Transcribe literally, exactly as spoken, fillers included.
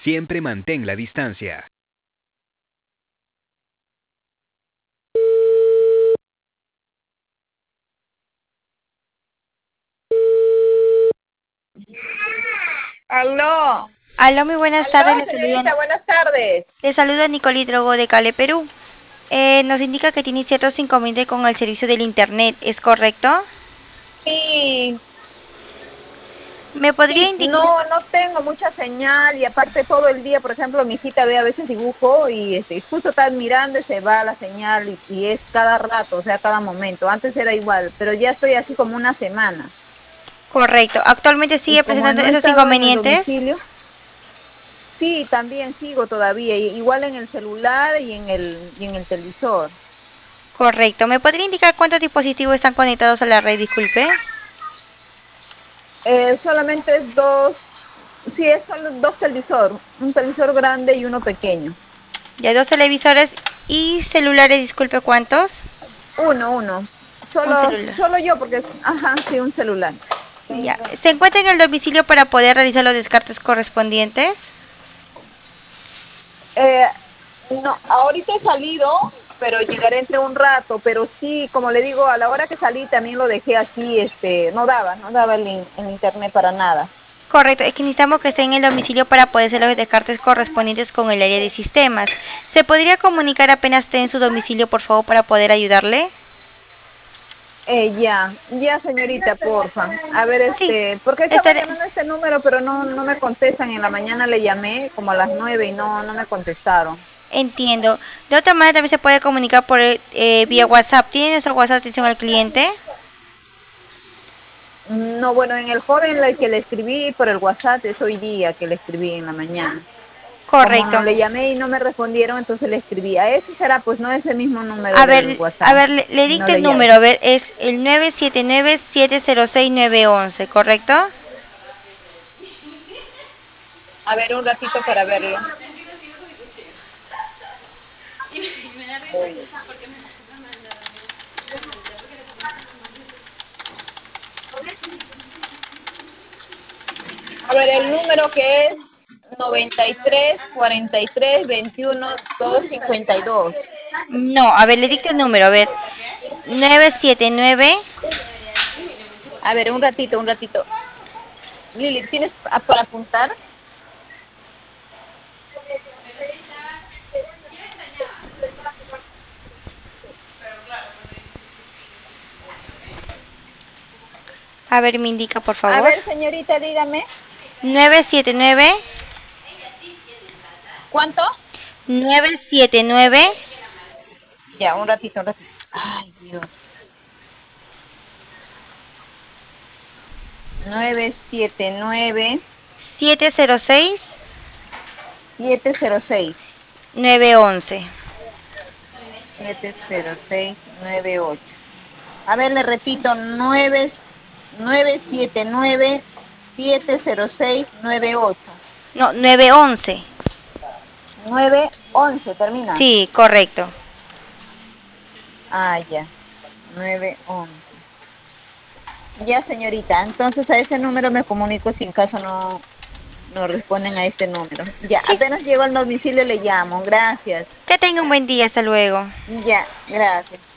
Siempre mantén la distancia. Aló, Aló, muy buenas tardes. aló, Le señorita, saluda, buenas tardes. le saluda Nicole Hidrogo de Cale, Perú. Eh, nos indica que tiene ciertos inconvenientes con el servicio del Internet, ¿es correcto? Sí, ¿Me podría sí, indicar? no, no tengo mucha señal y aparte todo el día, por ejemplo, mi hijita ve a veces dibujo y este, justo está mirando y se va la señal y, y es cada rato, o sea, cada momento. Antes era igual, pero ya estoy así como una semana. Correcto. ¿Actualmente Y sigue como presentando no he esos estado en el inconvenientes? domicilio, sí, también sigo todavía, i- igual en el celular y en el, y en el televisor. Correcto. ¿Me podría indicar cuántos dispositivos están conectados a la red? Disculpe. Eh, solamente dos, sí, es solo dos televisores, un televisor grande y uno pequeño. Ya dos televisores y celulares, disculpe, ¿cuántos? Uno, uno. Un Solo, celular. solo yo porque, ajá, sí, un celular. Ya. ¿Se encuentra en el domicilio para poder realizar los descartes correspondientes? Eh, no, ahorita he salido, pero llegaré entre un rato, pero sí, como le digo, a la hora que salí también lo dejé así, este, no daba, no daba el, in- el internet para nada. Correcto, es que necesitamos que esté en el domicilio para poder hacer los descartes correspondientes con el área de sistemas. ¿Se podría comunicar apenas esté en su domicilio, por favor, para poder ayudarle? Eh, ya, ya señorita, porfa. A ver, Sí, este, porque estaba estaré, llamando a este número, pero no, no me contestan. En la mañana le llamé como a las nueve y no, no me contestaron. entiendo. De otra manera también se puede comunicar por eh, vía WhatsApp. ¿Tiene nuestro WhatsApp atención al cliente? No, bueno, en el joven el que le escribí por el WhatsApp es hoy día que le escribí en la mañana. Como no Correcto. le llamé y no me respondieron, entonces le escribí. A ese será, pues no es el mismo número A del ver, a WhatsApp. ver, le, le No dicto le el llamo. número, a ver, es el nueve siete nueve, siete cero seis, nueve once, ¿correcto? A ver, un ratito para verlo. A ver, el número que es noventa y tres, cuarenta y tres, veintiuno, dos, cincuenta y dos. No, a ver, le dicto el número, a ver, nueve siete nueve. A ver, un ratito, un ratito. Lili, ¿tienes a- para apuntar? A ver, me indica, por A favor. ver, señorita, dígame. nueve siete nueve, ¿Cuánto? nueve siete nueve, Ya, un ratito, un ratito. Ay, Dios. Nueve siete nueve siete cero seis, siete cero seis nueve once. siete cero seis nueve ocho. A ver, le repito, nueve nueve siete nueve siete cero seis nueve ocho. No, nueve once. Nueve once termina. Sí, correcto. Ah, ya. Nueve once. Ya, señorita. Entonces a ese número me comunico si en caso no, no responden a este número. Ya, Sí, apenas llego al domicilio le llamo. Gracias. que tenga un buen día, hasta luego. Ya, gracias.